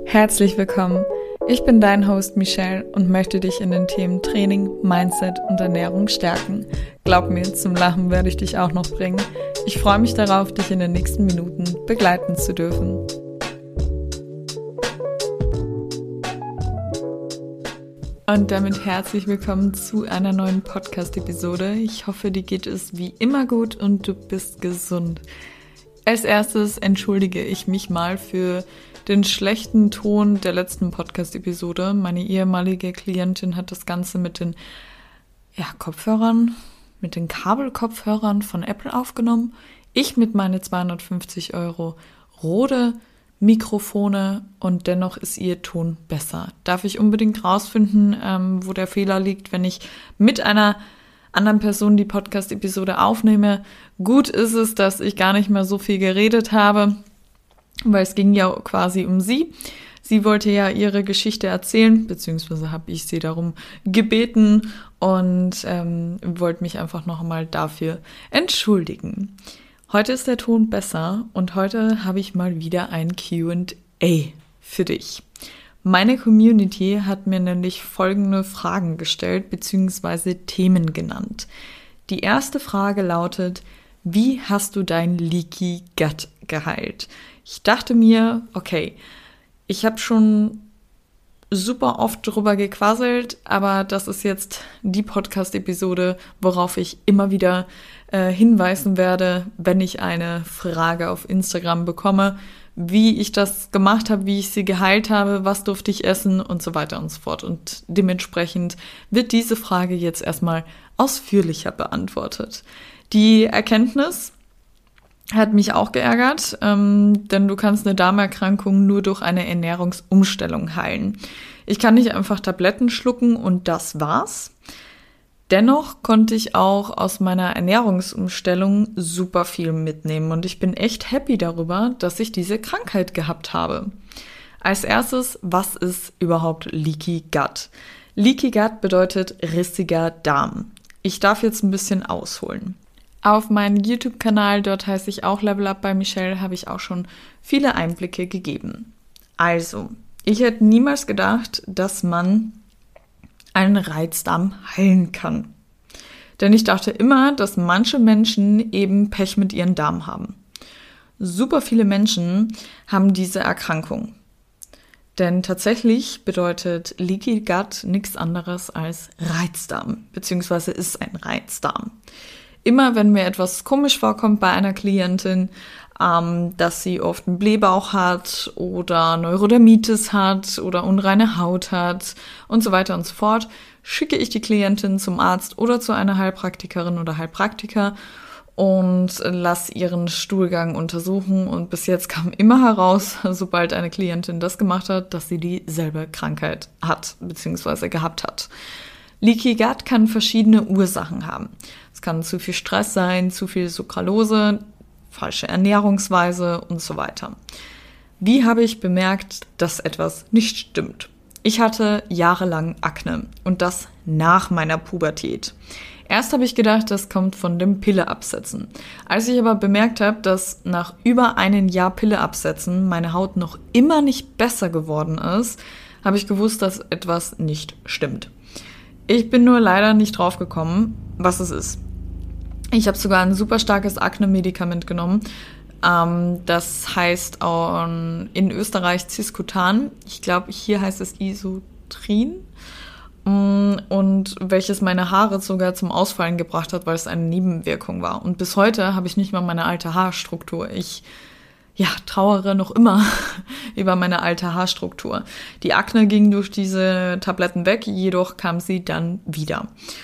Herzlich willkommen. Ich bin dein Host Michelle und möchte dich in den Themen Training, Mindset und Ernährung stärken. Glaub mir, zum Lachen werde ich dich auch noch bringen. Ich freue mich darauf, dich in den nächsten Minuten begleiten zu dürfen. Und damit herzlich willkommen zu einer neuen Podcast-Episode. Ich hoffe, dir geht es wie immer gut und du bist gesund. Als erstes entschuldige ich mich mal für den schlechten Ton der letzten Podcast-Episode. Meine ehemalige Klientin hat das Ganze mit den Kopfhörern, mit den Kabelkopfhörern von Apple aufgenommen. Ich mit meine 250 € Rode Mikrofone und dennoch ist ihr Ton besser. Darf ich unbedingt rausfinden, wo der Fehler liegt, wenn ich mit einer anderen Person die Podcast-Episode aufnehme. Gut ist es, dass ich gar nicht mehr so viel geredet habe, weil es ging ja quasi um sie. Sie wollte ja ihre Geschichte erzählen, beziehungsweise habe ich sie darum gebeten und wollte mich einfach noch einmal dafür entschuldigen. Heute ist der Ton besser und heute habe ich mal wieder ein Q&A für dich. Meine Community hat mir nämlich folgende Fragen gestellt bzw. Themen genannt. Die erste Frage lautet: Wie hast du dein Leaky Gut geheilt? Ich dachte mir, okay, ich habe schon super oft drüber gequasselt, aber das ist jetzt die Podcast-Episode, worauf ich immer wieder hinweisen werde, wenn ich eine Frage auf Instagram bekomme, wie ich das gemacht habe, wie ich sie geheilt habe, was durfte ich essen und so weiter und so fort. Und dementsprechend wird diese Frage jetzt erstmal ausführlicher beantwortet. Die Erkenntnis hat mich auch geärgert, denn du kannst eine Darmerkrankung nur durch eine Ernährungsumstellung heilen. Ich kann nicht einfach Tabletten schlucken und das war's. Dennoch konnte ich auch aus meiner Ernährungsumstellung super viel mitnehmen und ich bin echt happy darüber, dass ich diese Krankheit gehabt habe. Als erstes, was ist überhaupt Leaky Gut? Leaky Gut bedeutet rissiger Darm. Ich darf jetzt ein bisschen ausholen. Auf meinem YouTube-Kanal, dort heiße ich auch Level Up bei Michelle, habe ich auch schon viele Einblicke gegeben. Also, ich hätte niemals gedacht, dass man einen Reizdarm heilen kann. Denn ich dachte immer, dass manche Menschen eben Pech mit ihrem Darm haben. Super viele Menschen haben diese Erkrankung. Denn tatsächlich bedeutet Leaky Gut nichts anderes als Reizdarm, beziehungsweise ist ein Reizdarm. Immer wenn mir etwas komisch vorkommt bei einer Klientin, dass sie oft einen Blähbauch hat oder Neurodermitis hat oder unreine Haut hat und so weiter und so fort, schicke ich die Klientin zum Arzt oder zu einer Heilpraktikerin oder Heilpraktiker und lasse ihren Stuhlgang untersuchen. Und bis jetzt kam immer heraus, sobald eine Klientin das gemacht hat, dass sie dieselbe Krankheit hat bzw. gehabt hat. Leaky Gut kann verschiedene Ursachen haben. Es kann zu viel Stress sein, zu viel Sucralose, falsche Ernährungsweise und so weiter. Wie habe ich bemerkt, dass etwas nicht stimmt? Ich hatte jahrelang Akne und das nach meiner Pubertät. Erst habe ich gedacht, das kommt von dem Pilleabsetzen. Als ich aber bemerkt habe, dass nach über einem Jahr Pilleabsetzen meine Haut noch immer nicht besser geworden ist, habe ich gewusst, dass etwas nicht stimmt. Ich bin nur leider nicht drauf gekommen, was es ist. Ich habe sogar ein super starkes Akne-Medikament genommen. Das heißt in Österreich Ciscotan. Ich glaube, hier heißt es Isotrin. Und welches meine Haare sogar zum Ausfallen gebracht hat, weil es eine Nebenwirkung war. Und bis heute habe ich nicht mal meine alte Haarstruktur. Ich trauere noch immer über meine alte Haarstruktur. Die Akne ging durch diese Tabletten weg, jedoch kam sie dann wieder.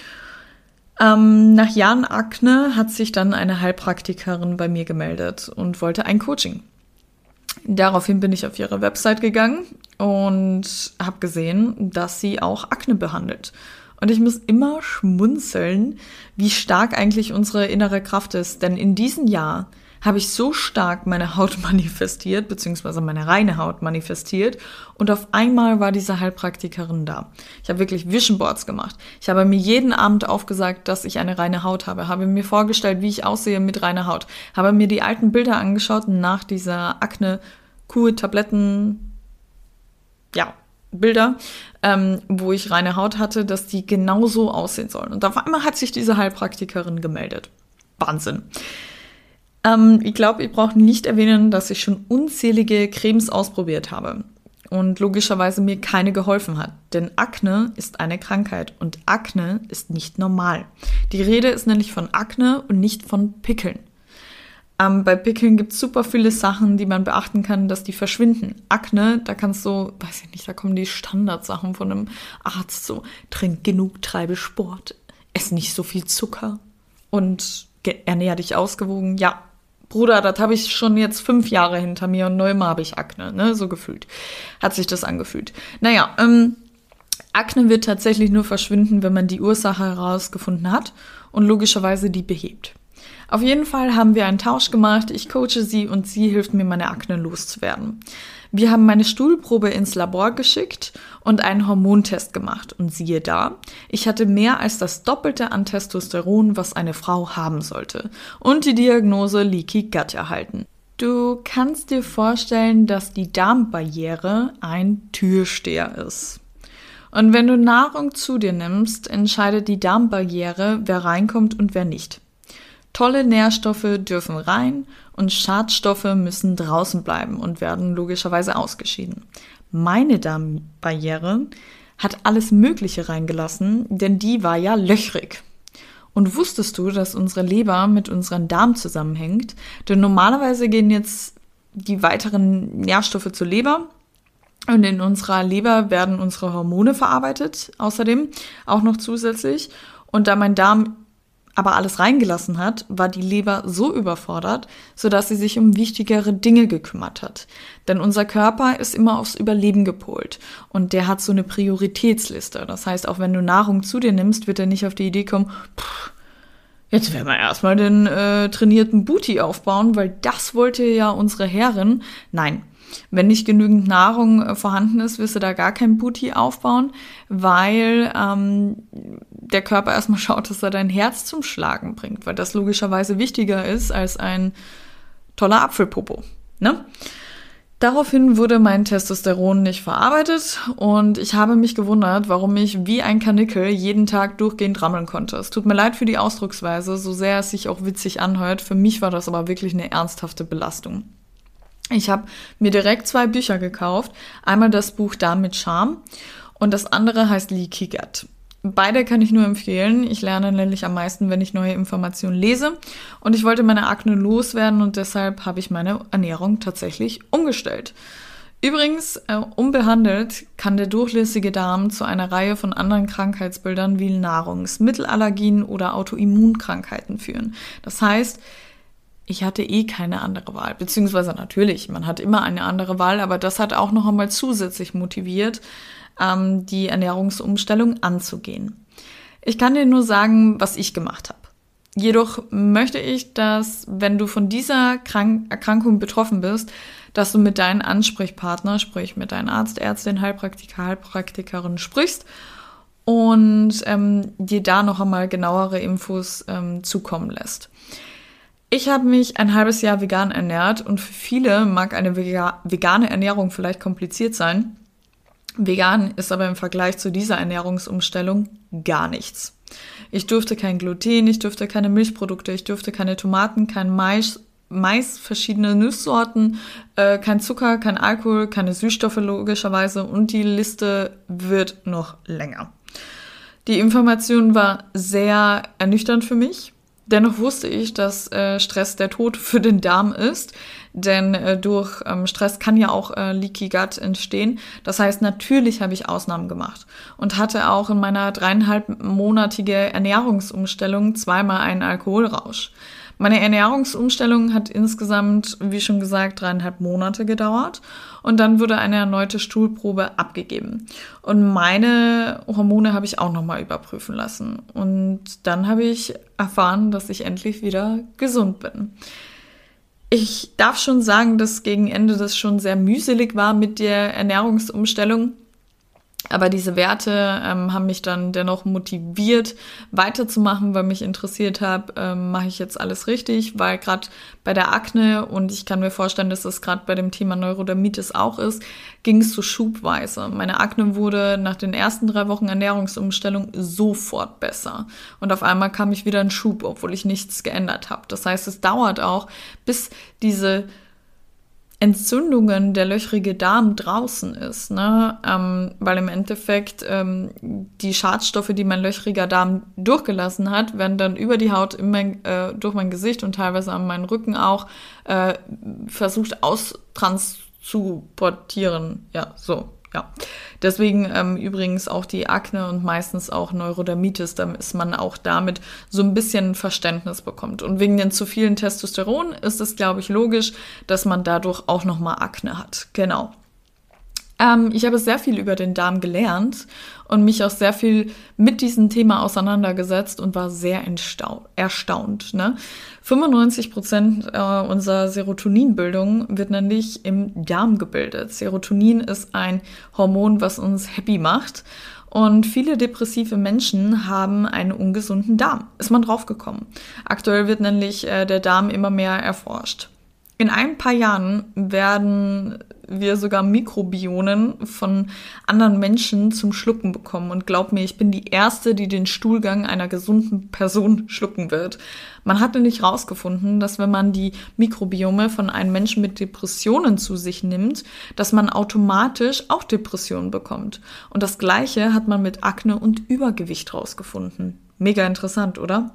Nach Jahren Akne hat sich dann eine Heilpraktikerin bei mir gemeldet und wollte ein Coaching. Daraufhin bin ich auf ihre Website gegangen und habe gesehen, dass sie auch Akne behandelt. Und ich muss immer schmunzeln, wie stark eigentlich unsere innere Kraft ist. Denn in diesem Jahr habe ich so stark meine Haut manifestiert, beziehungsweise meine reine Haut manifestiert. Und auf einmal war diese Heilpraktikerin da. Ich habe wirklich Vision Boards gemacht. Ich habe mir jeden Abend aufgesagt, dass ich eine reine Haut habe mir vorgestellt, wie ich aussehe mit reiner Haut. Habe mir die alten Bilder angeschaut nach dieser Akne-Kur-Tabletten Bilder, wo ich reine Haut hatte, dass die genauso aussehen sollen. Und auf einmal hat sich diese Heilpraktikerin gemeldet. Wahnsinn. Ich glaube, ich brauche nicht erwähnen, dass ich schon unzählige Cremes ausprobiert habe und logischerweise mir keine geholfen hat. Denn Akne ist eine Krankheit und Akne ist nicht normal. Die Rede ist nämlich von Akne und nicht von Pickeln. Bei Pickeln gibt es super viele Sachen, die man beachten kann, dass die verschwinden. Akne, da kannst du, weiß ich nicht, da kommen die Standardsachen von einem Arzt, so trink genug, treibe Sport, ess nicht so viel Zucker und ernähr dich ausgewogen. Ja, Bruder, das habe ich schon jetzt 5 Jahre hinter mir und neu habe ich Akne, ne, so gefühlt. Hat sich das angefühlt. Naja, Akne wird tatsächlich nur verschwinden, wenn man die Ursache herausgefunden hat und logischerweise die behebt. Auf jeden Fall haben wir einen Tausch gemacht, ich coache sie und sie hilft mir, meine Akne loszuwerden. Wir haben meine Stuhlprobe ins Labor geschickt und einen Hormontest gemacht und siehe da, ich hatte mehr als das Doppelte an Testosteron, was eine Frau haben sollte und die Diagnose Leaky Gut erhalten. Du kannst dir vorstellen, dass die Darmbarriere ein Türsteher ist. Und wenn du Nahrung zu dir nimmst, entscheidet die Darmbarriere, wer reinkommt und wer nicht. Tolle Nährstoffe dürfen rein und Schadstoffe müssen draußen bleiben und werden logischerweise ausgeschieden. Meine Darmbarriere hat alles Mögliche reingelassen, denn die war ja löchrig. Und wusstest du, dass unsere Leber mit unserem Darm zusammenhängt? Denn normalerweise gehen jetzt die weiteren Nährstoffe zur Leber und in unserer Leber werden unsere Hormone verarbeitet, außerdem auch noch zusätzlich. Und da mein Darm aber alles reingelassen hat, war die Leber so überfordert, sodass sie sich um wichtigere Dinge gekümmert hat. Denn unser Körper ist immer aufs Überleben gepolt und der hat so eine Prioritätsliste. Das heißt, auch wenn du Nahrung zu dir nimmst, wird er nicht auf die Idee kommen, jetzt werden wir erstmal den trainierten Booty aufbauen, weil das wollte ja unsere Herrin. Nein. Wenn nicht genügend Nahrung vorhanden ist, wirst du da gar kein Booty aufbauen, weil der Körper erstmal schaut, dass er dein Herz zum Schlagen bringt, weil das logischerweise wichtiger ist als ein toller Apfelpopo, ne? Daraufhin wurde mein Testosteron nicht verarbeitet und ich habe mich gewundert, warum ich wie ein Karnickel jeden Tag durchgehend rammeln konnte. Es tut mir leid für die Ausdrucksweise, so sehr es sich auch witzig anhört. Für mich war das aber wirklich eine ernsthafte Belastung. Ich habe mir direkt 2 Bücher gekauft. Einmal das Buch Darm mit Charme und das andere heißt Leaky Gut. Beide kann ich nur empfehlen. Ich lerne nämlich am meisten, wenn ich neue Informationen lese. Und ich wollte meine Akne loswerden und deshalb habe ich meine Ernährung tatsächlich umgestellt. Übrigens, unbehandelt kann der durchlässige Darm zu einer Reihe von anderen Krankheitsbildern wie Nahrungsmittelallergien oder Autoimmunkrankheiten führen. Das heißt, ich hatte keine andere Wahl, beziehungsweise natürlich, man hat immer eine andere Wahl, aber das hat auch noch einmal zusätzlich motiviert, die Ernährungsumstellung anzugehen. Ich kann dir nur sagen, was ich gemacht habe. Jedoch möchte ich, dass, wenn du von dieser Erkrankung betroffen bist, dass du mit deinem Ansprechpartner, sprich mit deinem Arzt, Ärztin, Heilpraktiker, Heilpraktikerin sprichst und dir da noch einmal genauere Infos zukommen lässt. Ich habe mich ein halbes Jahr vegan ernährt und für viele mag eine vegane Ernährung vielleicht kompliziert sein. Vegan ist aber im Vergleich zu dieser Ernährungsumstellung gar nichts. Ich durfte kein Gluten, ich durfte keine Milchprodukte, ich durfte keine Tomaten, kein Mais, verschiedene Nusssorten, kein Zucker, kein Alkohol, keine Süßstoffe logischerweise und die Liste wird noch länger. Die Information war sehr ernüchternd für mich. Dennoch wusste ich, dass Stress der Tod für den Darm ist, denn durch Stress kann ja auch Leaky Gut entstehen. Das heißt, natürlich habe ich Ausnahmen gemacht und hatte auch in meiner 3,5-monatige Ernährungsumstellung 2-mal einen Alkoholrausch. Meine Ernährungsumstellung hat insgesamt, wie schon gesagt, 3,5 Monate gedauert und dann wurde eine erneute Stuhlprobe abgegeben. Und meine Hormone habe ich auch nochmal überprüfen lassen. Und dann habe ich erfahren, dass ich endlich wieder gesund bin. Ich darf schon sagen, dass gegen Ende das schon sehr mühselig war mit der Ernährungsumstellung. Aber diese Werte haben mich dann dennoch motiviert, weiterzumachen, weil mich interessiert habe, mache ich jetzt alles richtig, weil gerade bei der Akne, und ich kann mir vorstellen, dass das gerade bei dem Thema Neurodermitis auch ist, ging es so schubweise. Meine Akne wurde nach den ersten 3 Wochen Ernährungsumstellung sofort besser. Und auf einmal kam ich wieder in Schub, obwohl ich nichts geändert habe. Das heißt, es dauert auch, bis diese Entzündungen, der löchrige Darm draußen ist, ne? Weil im Endeffekt die Schadstoffe, die mein löchriger Darm durchgelassen hat, werden dann über die Haut durch mein Gesicht und teilweise an meinen Rücken auch versucht auszutransportieren. Ja, so. Ja, deswegen übrigens auch die Akne und meistens auch Neurodermitis, damit man auch damit so ein bisschen Verständnis bekommt. Und wegen den zu vielen Testosteron ist es, glaube ich, logisch, dass man dadurch auch nochmal Akne hat. Genau. Ich habe sehr viel über den Darm gelernt und mich auch sehr viel mit diesem Thema auseinandergesetzt und war sehr erstaunt. Ne? 95% unserer Serotoninbildung wird nämlich im Darm gebildet. Serotonin ist ein Hormon, was uns happy macht. Und viele depressive Menschen haben einen ungesunden Darm. Ist man draufgekommen. Aktuell wird nämlich der Darm immer mehr erforscht. In ein paar Jahren werden wir sogar Mikrobionen von anderen Menschen zum Schlucken bekommen. Und glaub mir, ich bin die Erste, die den Stuhlgang einer gesunden Person schlucken wird. Man hat nämlich herausgefunden, dass wenn man die Mikrobiome von einem Menschen mit Depressionen zu sich nimmt, dass man automatisch auch Depressionen bekommt. Und das Gleiche hat man mit Akne und Übergewicht herausgefunden. Mega interessant, oder?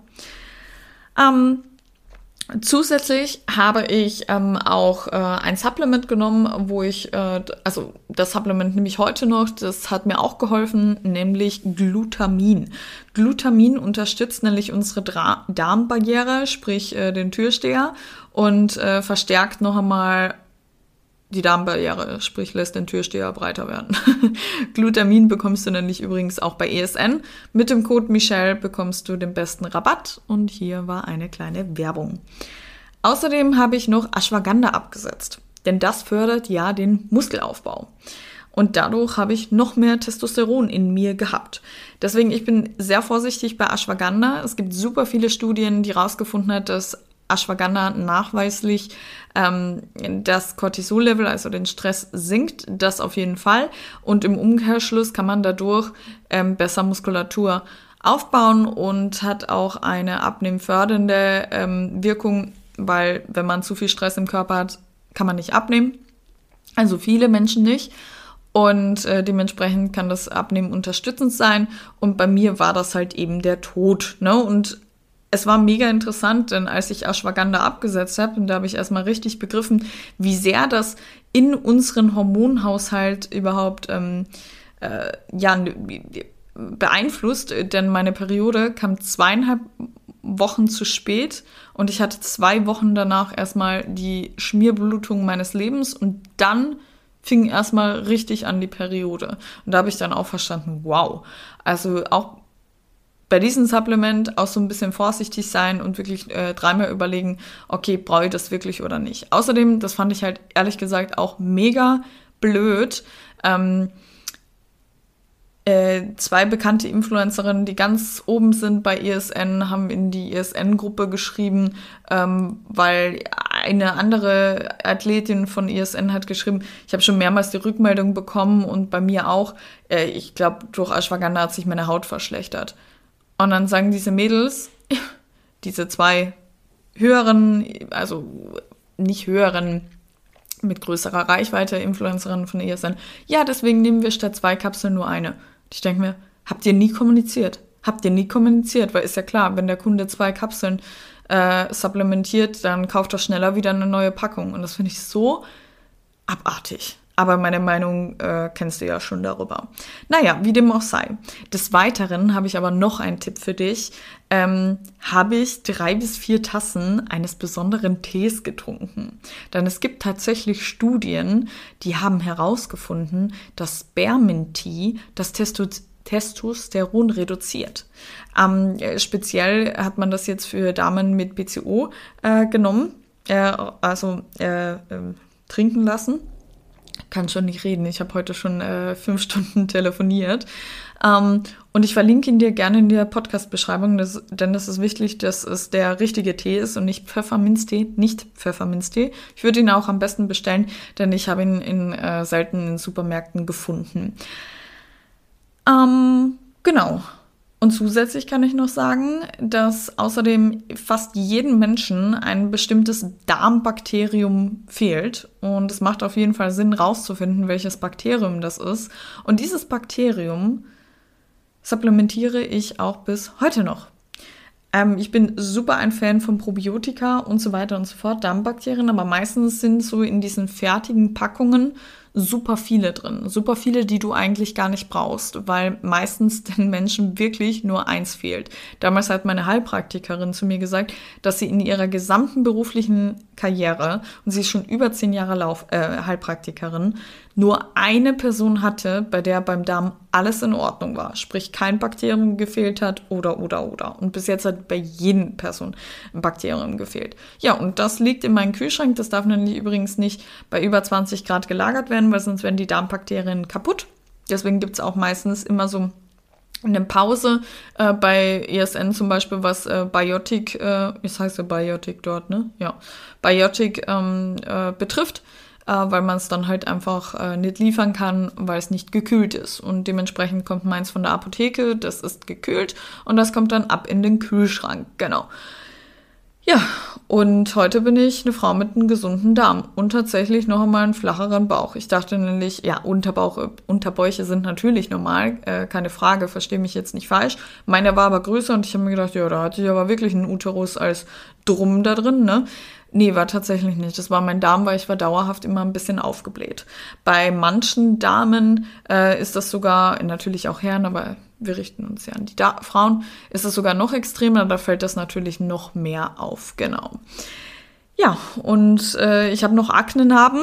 Zusätzlich habe ich auch ein Supplement genommen, wo ich, also das Supplement nehme ich heute noch, das hat mir auch geholfen, nämlich Glutamin. Glutamin unterstützt nämlich unsere Darmbarriere, sprich den Türsteher, und verstärkt noch einmal die Darmbarriere, sprich lässt den Türsteher breiter werden. Glutamin bekommst du nämlich übrigens auch bei ESN. Mit dem Code Michelle bekommst du den besten Rabatt, und hier war eine kleine Werbung. Außerdem habe ich noch Ashwagandha abgesetzt, denn das fördert ja den Muskelaufbau. Und dadurch habe ich noch mehr Testosteron in mir gehabt. Deswegen, ich bin sehr vorsichtig bei Ashwagandha. Es gibt super viele Studien, die herausgefunden haben, dass Ashwagandha nachweislich das Cortisol-Level, also den Stress, sinkt. Das auf jeden Fall. Und im Umkehrschluss kann man dadurch besser Muskulatur aufbauen und hat auch eine abnehmfördernde Wirkung, weil wenn man zu viel Stress im Körper hat, kann man nicht abnehmen. Also viele Menschen nicht. Und dementsprechend kann das Abnehmen unterstützend sein. Und bei mir war das halt eben der Tod, ne? Und es war mega interessant, denn als ich Ashwagandha abgesetzt habe, und da habe ich erstmal richtig begriffen, wie sehr das in unseren Hormonhaushalt überhaupt beeinflusst. Denn meine Periode kam 2,5 Wochen zu spät und ich hatte 2 Wochen danach erstmal die Schmierblutung meines Lebens, und dann fing erstmal richtig an die Periode. Und da habe ich dann auch verstanden, wow, also auch bei diesem Supplement auch so ein bisschen vorsichtig sein und wirklich 3-mal überlegen, okay, brauche ich das wirklich oder nicht. Außerdem, das fand ich halt ehrlich gesagt auch mega blöd, 2 bekannte Influencerinnen, die ganz oben sind bei ESN, haben in die ESN-Gruppe geschrieben, weil eine andere Athletin von ESN hat geschrieben, ich habe schon mehrmals die Rückmeldung bekommen und bei mir auch, ich glaube, durch Ashwagandha hat sich meine Haut verschlechtert. Und dann sagen diese Mädels, diese 2 höheren, also nicht höheren, mit größerer Reichweite Influencerinnen von ESN, ja, deswegen nehmen wir statt 2 Kapseln nur eine. Ich denke mir, habt ihr nie kommuniziert? Weil ist ja klar, wenn der Kunde 2 Kapseln supplementiert, dann kauft er schneller wieder eine neue Packung. Und das finde ich so abartig. Aber meine Meinung kennst du ja schon darüber. Naja, wie dem auch sei. Des Weiteren habe ich aber noch einen Tipp für dich. Habe ich 3 bis 4 Tassen eines besonderen Tees getrunken. Denn es gibt tatsächlich Studien, die haben herausgefunden, dass Spearmint-Tee das Testosteron reduziert. Speziell hat man das jetzt für Damen mit PCO genommen, trinken lassen. kann schon nicht reden. Ich habe heute schon 5 Stunden telefoniert. Und ich verlinke ihn dir gerne in der Podcast-Beschreibung, denn das ist wichtig, dass es der richtige Tee ist und nicht Pfefferminztee. Ich würde ihn auch am besten bestellen, denn ich habe ihn selten in Supermärkten gefunden. Genau. Und zusätzlich kann ich noch sagen, dass außerdem fast jedem Menschen ein bestimmtes Darmbakterium fehlt. Und es macht auf jeden Fall Sinn, rauszufinden, welches Bakterium das ist. Und dieses Bakterium supplementiere ich auch bis heute noch. Ich bin super ein Fan von Probiotika und so weiter und so fort, Darmbakterien, aber meistens sind so in diesen fertigen Packungen super viele drin. Super viele, die du eigentlich gar nicht brauchst, weil meistens den Menschen wirklich nur eins fehlt. Damals hat meine Heilpraktikerin zu mir gesagt, dass sie in ihrer gesamten beruflichen Karriere, und sie ist schon über 10 Jahre Heilpraktikerin, nur eine Person hatte, bei der beim Darm alles in Ordnung war. Sprich, kein Bakterium gefehlt hat oder. Und bis jetzt hat bei jedem Person ein Bakterium gefehlt. Ja, und das liegt in meinem Kühlschrank. Das darf nämlich übrigens nicht bei über 20 Grad gelagert werden, weil sonst werden die Darmbakterien kaputt. Deswegen gibt es auch meistens immer so eine Pause bei ESN zum Beispiel, was Biotic, das heißt ja Biotic dort, ne? Ja, Biotic betrifft. Weil man es dann halt einfach nicht liefern kann, weil es nicht gekühlt ist. Und dementsprechend kommt meins von der Apotheke, das ist gekühlt und das kommt dann ab in den Kühlschrank, genau. Ja, und heute bin ich eine Frau mit einem gesunden Darm und tatsächlich noch einmal einen flacheren Bauch. Ich dachte nämlich, ja, Unterbäuche sind natürlich normal, keine Frage, verstehe mich jetzt nicht falsch. Meiner war aber größer und ich habe mir gedacht, ja, da hatte ich aber wirklich einen Uterus als Drum da drin, ne? Nee, war tatsächlich nicht. Das war mein Darm, weil ich war dauerhaft immer ein bisschen aufgebläht. Bei manchen Damen ist das sogar, natürlich auch Herren, aber wir richten uns ja an die Frauen, ist das sogar noch extremer, da fällt das natürlich noch mehr auf, genau. Ja, und ich habe noch Aknenarben,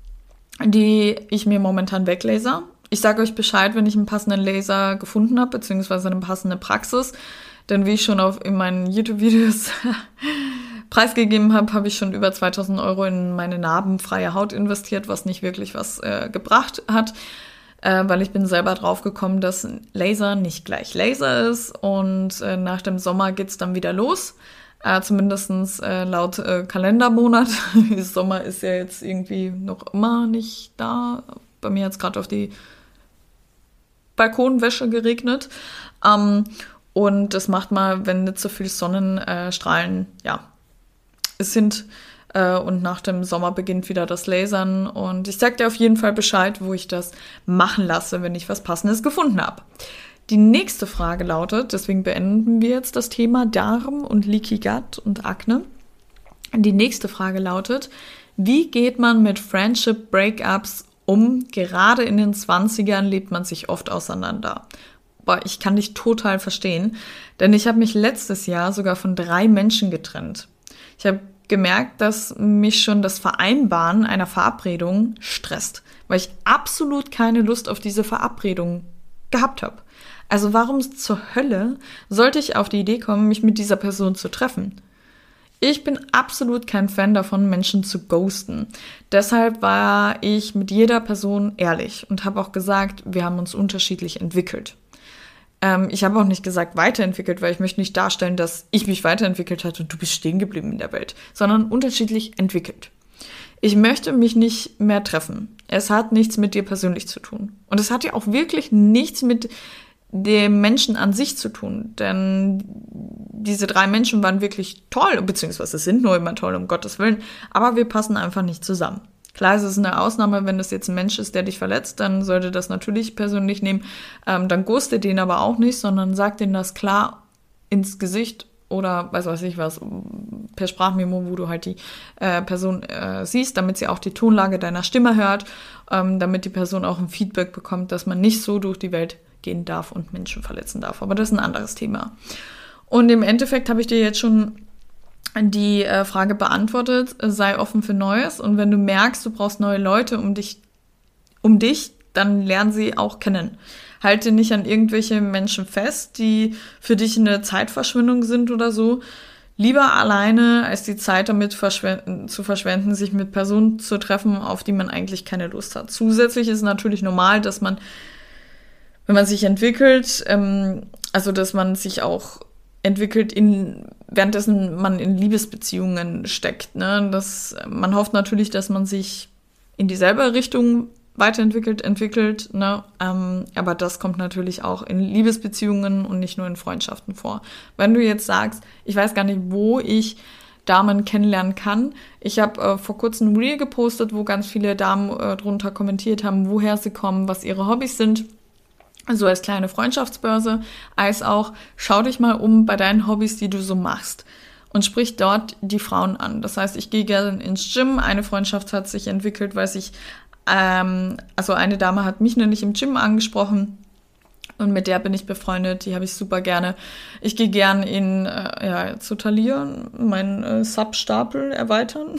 die ich mir momentan weglaser. Ich sage euch Bescheid, wenn ich einen passenden Laser gefunden habe, beziehungsweise eine passende Praxis, denn wie ich schon in meinen YouTube-Videos preisgegeben habe ich schon über 2.000 € in meine narbenfreie Haut investiert, was nicht wirklich was gebracht hat, weil ich bin selber drauf gekommen, dass Laser nicht gleich Laser ist und nach dem Sommer geht's dann wieder los, zumindest laut Kalendermonat. Sommer ist ja jetzt irgendwie noch immer nicht da. Bei mir hat es gerade auf die Balkonwäsche geregnet. Und das macht mal, wenn nicht so viel Sonnenstrahlen, sind und nach dem Sommer beginnt wieder das Lasern und ich sag dir auf jeden Fall Bescheid, wo ich das machen lasse, wenn ich was Passendes gefunden habe. Die nächste Frage lautet, deswegen beenden wir jetzt das Thema Darm und Leaky Gut und Akne. Die nächste Frage lautet, wie geht man mit Friendship Breakups um? Gerade in den 20ern lebt man sich oft auseinander. Boah, ich kann dich total verstehen, denn ich habe mich letztes Jahr sogar von 3 Menschen getrennt. Ich habe gemerkt, dass mich schon das Vereinbaren einer Verabredung stresst, weil ich absolut keine Lust auf diese Verabredung gehabt habe. Also warum zur Hölle sollte ich auf die Idee kommen, mich mit dieser Person zu treffen? Ich bin absolut kein Fan davon, Menschen zu ghosten. Deshalb war ich mit jeder Person ehrlich und habe auch gesagt, wir haben uns unterschiedlich entwickelt. Ich habe auch nicht gesagt weiterentwickelt, weil ich möchte nicht darstellen, dass ich mich weiterentwickelt habe und du bist stehen geblieben in der Welt, sondern unterschiedlich entwickelt. Ich möchte mich nicht mehr treffen. Es hat nichts mit dir persönlich zu tun. Und es hat ja auch wirklich nichts mit dem Menschen an sich zu tun. Denn diese 3 Menschen waren wirklich toll, beziehungsweise sind nur immer toll, um Gottes Willen, aber wir passen einfach nicht zusammen. Klar, es ist eine Ausnahme, wenn das jetzt ein Mensch ist, der dich verletzt, dann sollte das natürlich persönlich nehmen. Dann ghoste den aber auch nicht, sondern sag denen das klar ins Gesicht oder weiß ich was, per Sprachmemo, wo du halt die Person siehst, damit sie auch die Tonlage deiner Stimme hört, damit die Person auch ein Feedback bekommt, dass man nicht so durch die Welt gehen darf und Menschen verletzen darf. Aber das ist ein anderes Thema. Und im Endeffekt habe ich dir jetzt schon die Frage beantwortet, sei offen für Neues und wenn du merkst, du brauchst neue Leute um dich, dann lern sie auch kennen. Halte nicht an irgendwelche Menschen fest, die für dich eine Zeitverschwendung sind oder so. lieber alleine, als die Zeit damit zu verschwenden, sich mit Personen zu treffen, auf die man eigentlich keine Lust hat. Zusätzlich ist natürlich normal, dass man, wenn man sich entwickelt, dass man sich auch entwickelt, währenddessen man in Liebesbeziehungen steckt. Ne? Man hofft natürlich, dass man sich in dieselbe Richtung entwickelt, ne? Aber das kommt natürlich auch in Liebesbeziehungen und nicht nur in Freundschaften vor. Wenn du jetzt sagst, ich weiß gar nicht, wo ich Damen kennenlernen kann. Ich habe vor kurzem ein Reel gepostet, wo ganz viele Damen drunter kommentiert haben, woher sie kommen, was ihre Hobbys sind. So als kleine Freundschaftsbörse, als auch, schau dich mal um bei deinen Hobbys, die du so machst und sprich dort die Frauen an. Das heißt, ich gehe gerne ins Gym, eine Freundschaft hat sich entwickelt, weil eine Dame hat mich nämlich im Gym angesprochen und mit der bin ich befreundet, die habe ich super gerne. Ich gehe gern zu Thalia, meinen Sub-Stapel erweitern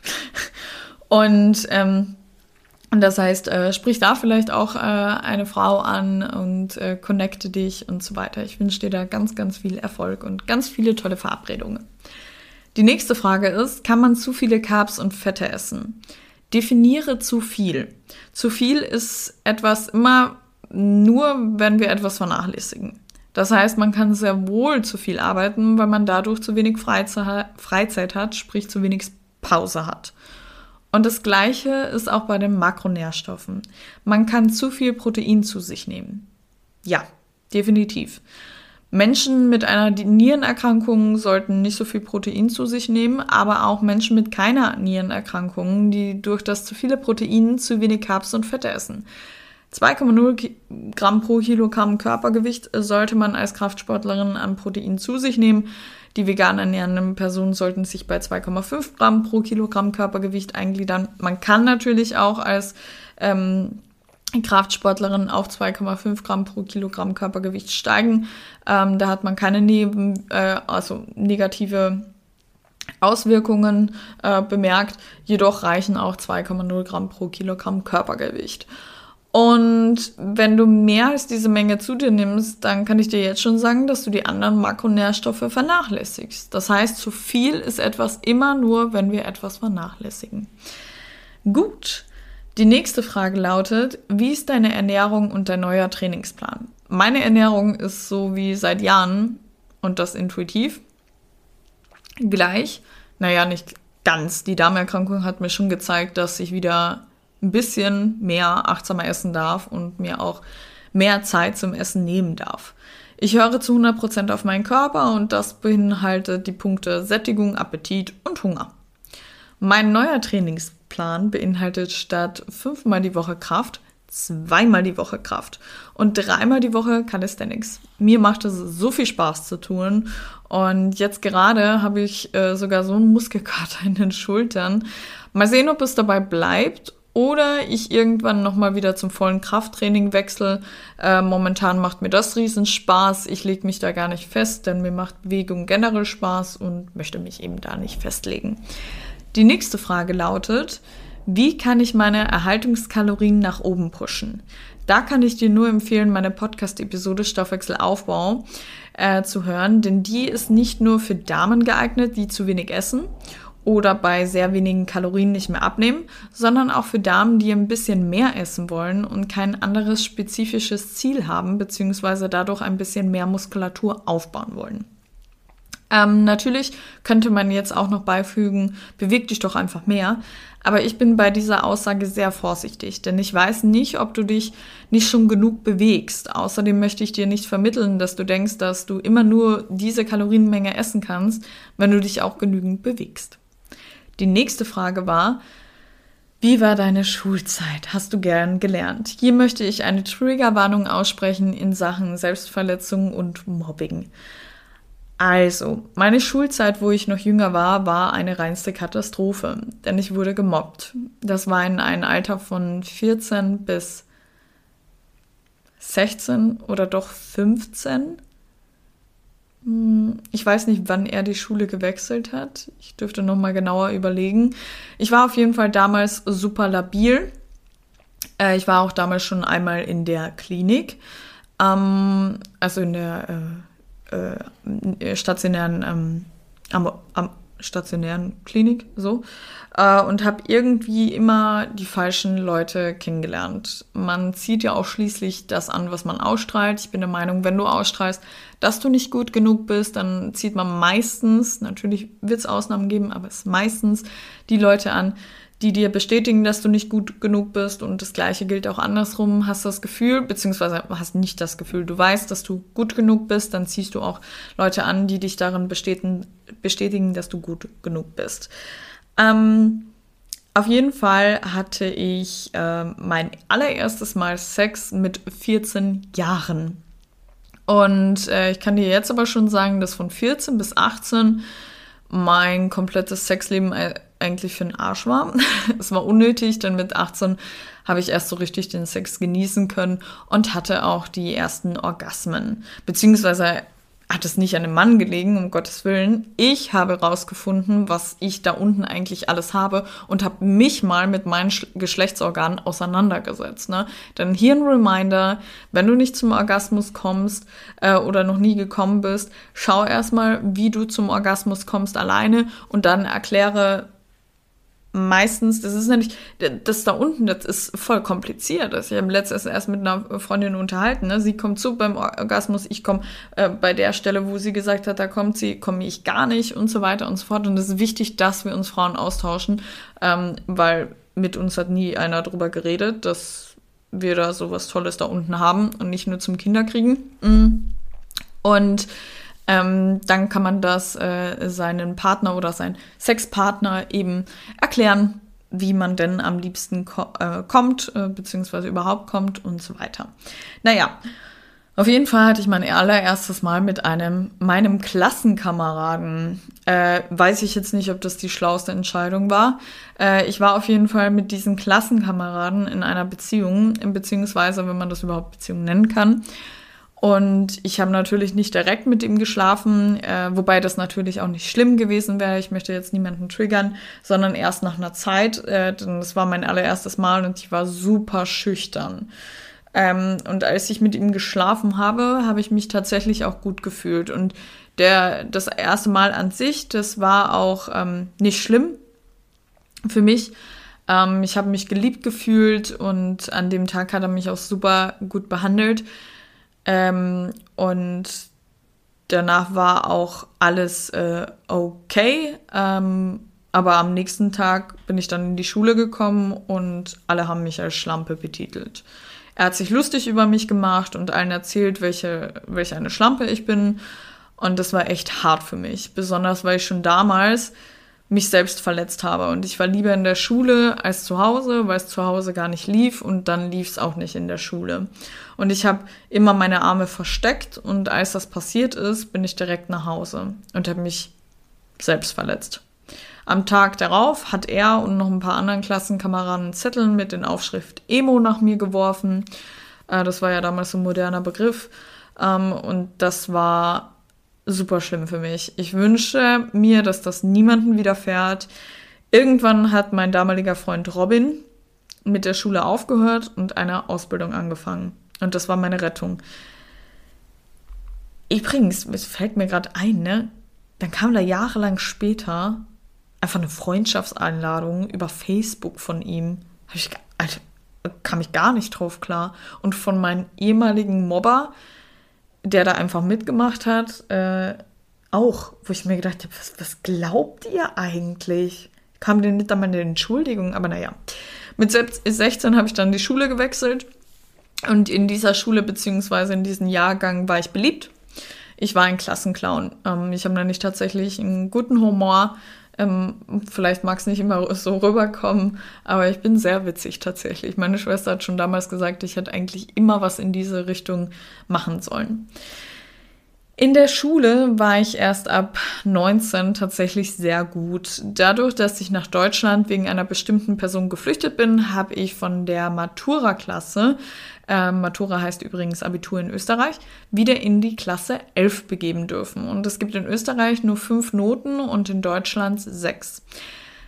und das heißt, sprich da vielleicht auch eine Frau an und connecte dich und so weiter. Ich wünsche dir da ganz, ganz viel Erfolg und ganz viele tolle Verabredungen. Die nächste Frage ist, kann man zu viele Carbs und Fette essen? Definiere zu viel. Zu viel ist etwas immer nur, wenn wir etwas vernachlässigen. Das heißt, man kann sehr wohl zu viel arbeiten, weil man dadurch zu wenig Freizeit hat, sprich zu wenig Pause hat. Und das Gleiche ist auch bei den Makronährstoffen. Man kann zu viel Protein zu sich nehmen. Ja, definitiv. Menschen mit einer Nierenerkrankung sollten nicht so viel Protein zu sich nehmen, aber auch Menschen mit keiner Nierenerkrankung, die durch das zu viele Protein zu wenig Carbs und Fette essen. 2,0 Gramm pro Kilogramm Körpergewicht sollte man als Kraftsportlerin an Protein zu sich nehmen. Die vegan ernährenden Personen sollten sich bei 2,5 Gramm pro Kilogramm Körpergewicht eingliedern. Man kann natürlich auch als Kraftsportlerin auf 2,5 Gramm pro Kilogramm Körpergewicht steigen. Da hat man keine negative Auswirkungen bemerkt. Jedoch reichen auch 2,0 Gramm pro Kilogramm Körpergewicht. Und wenn du mehr als diese Menge zu dir nimmst, dann kann ich dir jetzt schon sagen, dass du die anderen Makronährstoffe vernachlässigst. Das heißt, zu viel ist etwas immer nur, wenn wir etwas vernachlässigen. Gut, die nächste Frage lautet, wie ist deine Ernährung und dein neuer Trainingsplan? Meine Ernährung ist so wie seit Jahren und das intuitiv gleich. Naja, nicht ganz. Die Darmerkrankung hat mir schon gezeigt, dass ich wieder ein bisschen mehr achtsamer essen darf und mir auch mehr Zeit zum Essen nehmen darf. Ich höre zu 100% auf meinen Körper und das beinhaltet die Punkte Sättigung, Appetit und Hunger. Mein neuer Trainingsplan beinhaltet statt 5-mal die Woche Kraft, 2-mal die Woche Kraft und 3-mal die Woche Calisthenics. Mir macht es so viel Spaß zu tun und jetzt gerade habe ich sogar so einen Muskelkater in den Schultern. Mal sehen, ob es dabei bleibt oder ich irgendwann nochmal wieder zum vollen Krafttraining wechsle. Momentan macht mir das riesen Spaß. Ich lege mich da gar nicht fest, denn mir macht Bewegung generell Spaß und möchte mich eben da nicht festlegen. Die nächste Frage lautet, wie kann ich meine Erhaltungskalorien nach oben pushen? Da kann ich dir nur empfehlen, meine Podcast-Episode Stoffwechselaufbau zu hören, denn die ist nicht nur für Damen geeignet, die zu wenig essen oder bei sehr wenigen Kalorien nicht mehr abnehmen, sondern auch für Damen, die ein bisschen mehr essen wollen und kein anderes spezifisches Ziel haben, beziehungsweise dadurch ein bisschen mehr Muskulatur aufbauen wollen. Natürlich könnte man jetzt auch noch beifügen, beweg dich doch einfach mehr, aber ich bin bei dieser Aussage sehr vorsichtig, denn ich weiß nicht, ob du dich nicht schon genug bewegst. Außerdem möchte ich dir nicht vermitteln, dass du denkst, dass du immer nur diese Kalorienmenge essen kannst, wenn du dich auch genügend bewegst. Die nächste Frage war, wie war deine Schulzeit? Hast du gern gelernt? Hier möchte ich eine Triggerwarnung aussprechen in Sachen Selbstverletzung und Mobbing. Also, meine Schulzeit, wo ich noch jünger war, war eine reinste Katastrophe, denn ich wurde gemobbt. Das war in einem Alter von 14 bis 16 oder doch 15. Ich weiß nicht, wann er die Schule gewechselt hat. Ich dürfte nochmal genauer überlegen. Ich war auf jeden Fall damals super labil. Ich war auch damals schon einmal in der Klinik, also in der stationären am stationären Klinik, so. Und habe irgendwie immer die falschen Leute kennengelernt. Man zieht ja auch schließlich das an, was man ausstrahlt. Ich bin der Meinung, wenn du ausstrahlst, dass du nicht gut genug bist, dann zieht man meistens, natürlich wird es Ausnahmen geben, aber es ist meistens die Leute an, die dir bestätigen, dass du nicht gut genug bist. Und das Gleiche gilt auch andersrum. Hast das Gefühl, beziehungsweise hast nicht das Gefühl, du weißt, dass du gut genug bist, dann ziehst du auch Leute an, die dich darin bestätigen, dass du gut genug bist. Auf jeden Fall hatte ich mein allererstes Mal Sex mit 14 Jahren. Und ich kann dir jetzt aber schon sagen, dass von 14 bis 18 mein komplettes Sexleben eigentlich für den Arsch war. Es war unnötig, denn mit 18 habe ich erst so richtig den Sex genießen können und hatte auch die ersten Orgasmen. Beziehungsweise hat es nicht an dem Mann gelegen, um Gottes Willen. Ich habe rausgefunden, was ich da unten eigentlich alles habe und habe mich mal mit meinen Geschlechtsorganen auseinandergesetzt. Ne? Dann hier ein Reminder, wenn du nicht zum Orgasmus kommst oder noch nie gekommen bist, schau erstmal, wie du zum Orgasmus kommst alleine und dann erkläre meistens, das ist nämlich, das da unten, das ist voll kompliziert. Ich habe letztens erst mit einer Freundin unterhalten, ne? Sie kommt zu beim Orgasmus, ich komme bei der Stelle, wo sie gesagt hat, da komme ich gar nicht und so weiter und so fort. Und es ist wichtig, dass wir uns Frauen austauschen, weil mit uns hat nie einer drüber geredet, dass wir da sowas Tolles da unten haben und nicht nur zum Kinderkriegen. Und dann kann man das seinen Partner oder seinen Sexpartner eben erklären, wie man denn am liebsten kommt, beziehungsweise überhaupt kommt und so weiter. Naja, auf jeden Fall hatte ich mein allererstes Mal mit meinem Klassenkameraden. Weiß ich jetzt nicht, ob das die schlauste Entscheidung war. Ich war auf jeden Fall mit diesen Klassenkameraden in einer Beziehung, beziehungsweise, wenn man das überhaupt Beziehung nennen kann. Und ich habe natürlich nicht direkt mit ihm geschlafen, wobei das natürlich auch nicht schlimm gewesen wäre. Ich möchte jetzt niemanden triggern, sondern erst nach einer Zeit. Denn das war mein allererstes Mal und ich war super schüchtern. Und als ich mit ihm geschlafen habe, habe ich mich tatsächlich auch gut gefühlt. Und das erste Mal an sich, das war auch nicht schlimm für mich. Ich habe mich geliebt gefühlt und an dem Tag hat er mich auch super gut behandelt. Und danach war auch alles okay, aber am nächsten Tag bin ich dann in die Schule gekommen und alle haben mich als Schlampe betitelt. Er hat sich lustig über mich gemacht und allen erzählt, welche eine Schlampe ich bin, und das war echt hart für mich, besonders weil ich schon damals mich selbst verletzt habe und ich war lieber in der Schule als zu Hause, weil es zu Hause gar nicht lief und dann lief es auch nicht in der Schule. Und ich habe immer meine Arme versteckt und als das passiert ist, bin ich direkt nach Hause und habe mich selbst verletzt. Am Tag darauf hat er und noch ein paar anderen Klassenkameraden Zettel mit den Aufschrift Emo nach mir geworfen. Das war ja damals so ein moderner Begriff und das war super schlimm für mich. Ich wünsche mir, dass das niemandem widerfährt. Irgendwann hat mein damaliger Freund Robin mit der Schule aufgehört und eine Ausbildung angefangen. Und das war meine Rettung. Übrigens, es fällt mir gerade ein, ne? Dann kam da jahrelang später einfach eine Freundschaftseinladung über Facebook von ihm. Kam ich gar nicht drauf klar. Und von meinem ehemaligen Mobber, der da einfach mitgemacht hat, auch, wo ich mir gedacht habe, was glaubt ihr eigentlich? Kam denn nicht einmal eine Entschuldigung, aber naja. Mit 16 habe ich dann die Schule gewechselt und in dieser Schule beziehungsweise in diesem Jahrgang war ich beliebt. Ich war ein Klassenclown. Ich habe nämlich tatsächlich einen guten Humor. Vielleicht mag es nicht immer so rüberkommen, aber ich bin sehr witzig tatsächlich. Meine Schwester hat schon damals gesagt, ich hätte eigentlich immer was in diese Richtung machen sollen. In der Schule war ich erst ab 19 tatsächlich sehr gut. Dadurch, dass ich nach Deutschland wegen einer bestimmten Person geflüchtet bin, habe ich von der Matura-Klasse, Matura heißt übrigens Abitur in Österreich, wieder in die Klasse 11 begeben dürfen. Und es gibt in Österreich nur 5 Noten und in Deutschland 6.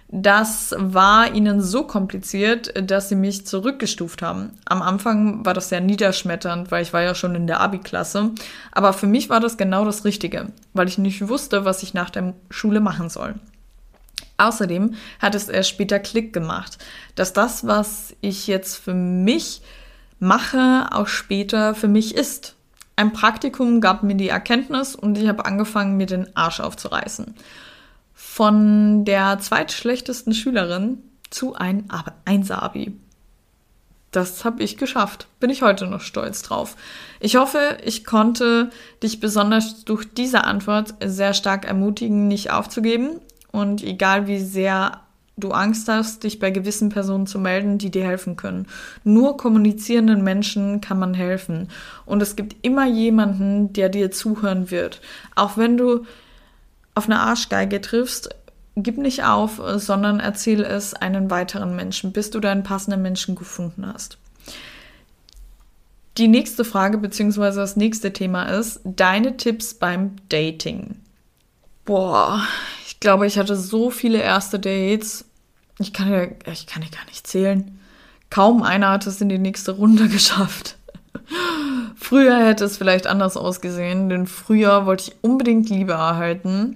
Das war ihnen so kompliziert, dass sie mich zurückgestuft haben. Am Anfang war das sehr niederschmetternd, weil ich war ja schon in der Abi-Klasse. Aber für mich war das genau das Richtige, weil ich nicht wusste, was ich nach der Schule machen soll. Außerdem hat es erst später Klick gemacht, dass das, was ich jetzt für mich mache, auch später für mich ist. Ein Praktikum gab mir die Erkenntnis und ich habe angefangen, mir den Arsch aufzureißen. Von der zweitschlechtesten Schülerin zu ein 1er-Abi. Das habe ich geschafft. Bin ich heute noch stolz drauf. Ich hoffe, ich konnte dich besonders durch diese Antwort sehr stark ermutigen, nicht aufzugeben. Und egal wie sehr du Angst hast, dich bei gewissen Personen zu melden, die dir helfen können. Nur kommunizierenden Menschen kann man helfen. Und es gibt immer jemanden, der dir zuhören wird. Auch wenn du auf eine Arschgeige triffst, gib nicht auf, sondern erzähl es einen weiteren Menschen, bis du deinen passenden Menschen gefunden hast. Die nächste Frage bzw. das nächste Thema ist deine Tipps beim Dating. Ich glaube, ich hatte so viele erste Dates. Ich kann ja gar nicht zählen. Kaum einer hat es in die nächste Runde geschafft. Früher hätte es vielleicht anders ausgesehen, denn früher wollte ich unbedingt Liebe erhalten.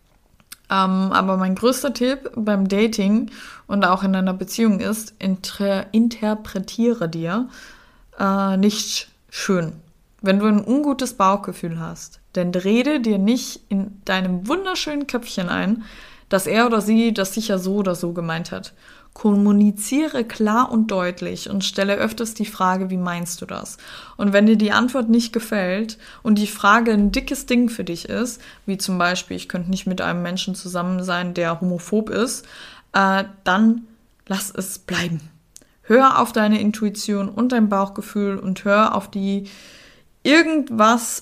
Aber mein größter Tipp beim Dating und auch in einer Beziehung ist, interpretiere dir nicht schön. Wenn du ein ungutes Bauchgefühl hast, dann rede dir nicht in deinem wunderschönen Köpfchen ein, dass er oder sie das sicher so oder so gemeint hat. Kommuniziere klar und deutlich und stelle öfters die Frage, wie meinst du das? Und wenn dir die Antwort nicht gefällt und die Frage ein dickes Ding für dich ist, wie zum Beispiel, ich könnte nicht mit einem Menschen zusammen sein, der homophob ist, dann lass es bleiben. Hör auf deine Intuition und dein Bauchgefühl und hör auf dir irgendwas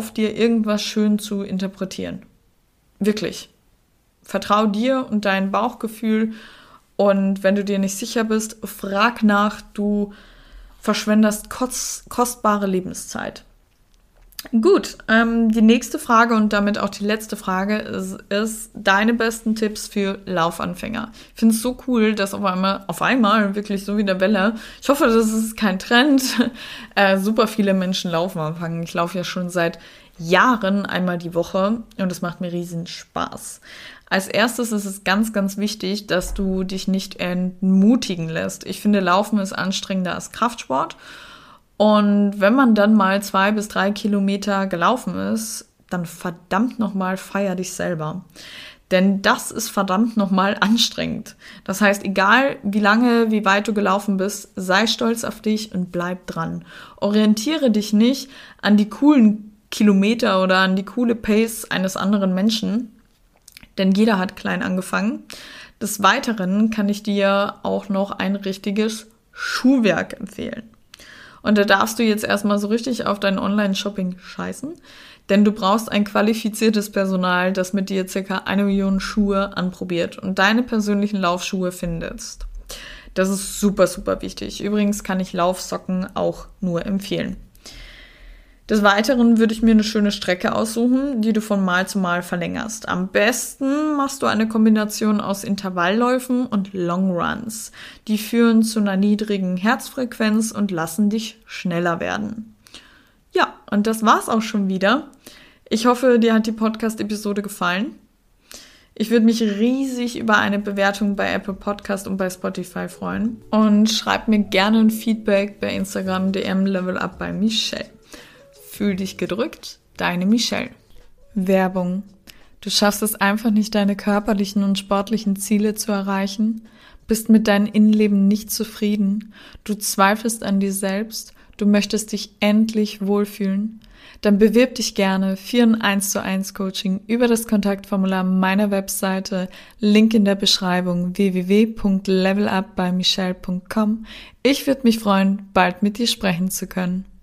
schön zu interpretieren. Wirklich. Vertrau dir und dein Bauchgefühl. Und wenn du dir nicht sicher bist, frag nach, du verschwendest kostbare Lebenszeit. Gut, die nächste Frage und damit auch die letzte Frage ist deine besten Tipps für Laufanfänger. Ich finde es so cool, dass auf einmal wirklich so wie der Welle, ich hoffe, das ist kein Trend, super viele Menschen laufen anfangen. Ich laufe ja schon seit Jahren einmal die Woche und es macht mir riesen Spaß. Als erstes ist es ganz, ganz wichtig, dass du dich nicht entmutigen lässt. Ich finde, Laufen ist anstrengender als Kraftsport. Und wenn man dann mal 2 bis 3 Kilometer gelaufen ist, dann verdammt nochmal feier dich selber. Denn das ist verdammt nochmal anstrengend. Das heißt, egal wie lange, wie weit du gelaufen bist, sei stolz auf dich und bleib dran. Orientiere dich nicht an die coolen Kilometer oder an die coole Pace eines anderen Menschen, denn jeder hat klein angefangen. Des Weiteren kann ich dir auch noch ein richtiges Schuhwerk empfehlen. Und da darfst du jetzt erstmal so richtig auf dein Online-Shopping scheißen, denn du brauchst ein qualifiziertes Personal, das mit dir ca. 1 Million Schuhe anprobiert und deine persönlichen Laufschuhe findest. Das ist super, super wichtig. Übrigens kann ich Laufsocken auch nur empfehlen. Des Weiteren würde ich mir eine schöne Strecke aussuchen, die du von Mal zu Mal verlängerst. Am besten machst du eine Kombination aus Intervallläufen und Longruns. Die führen zu einer niedrigen Herzfrequenz und lassen dich schneller werden. Ja, und das war's auch schon wieder. Ich hoffe, dir hat die Podcast-Episode gefallen. Ich würde mich riesig über eine Bewertung bei Apple Podcast und bei Spotify freuen. Und schreib mir gerne ein Feedback bei Instagram DM Level Up bei Michelle. Fühl dich gedrückt, deine Michelle. Werbung. Du schaffst es einfach nicht, deine körperlichen und sportlichen Ziele zu erreichen, bist mit deinem Innenleben nicht zufrieden, du zweifelst an dir selbst, du möchtest dich endlich wohlfühlen, dann bewirb dich gerne für ein 1:1 Coaching über das Kontaktformular meiner Webseite, Link in der Beschreibung www.levelupbymichelle.com. Ich würde mich freuen, bald mit dir sprechen zu können.